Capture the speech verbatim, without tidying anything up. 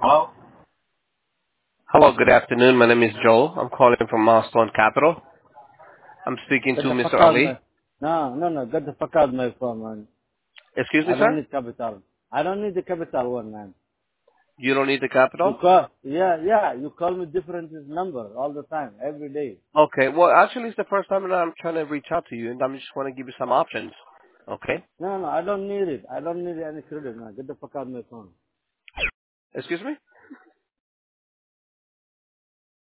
Hello? Hello, good afternoon. My name is Joel. I'm calling from Milestone Capital. I'm speaking Get to the fuck Mister out, Ali. man. No, no, no. Get the fuck out, my phone, man. Excuse me, I don't sir? need capital. I don't need the capital one, man. You don't need the You capital? call, yeah, yeah. You call me different number all the time, every day. Okay, well, actually, it's the first time that I'm trying to reach out to you, and I'm just want to give you some options. Okay? No, no, I don't need it. I don't need any credit, man. Get the fuck out, my phone. Excuse me?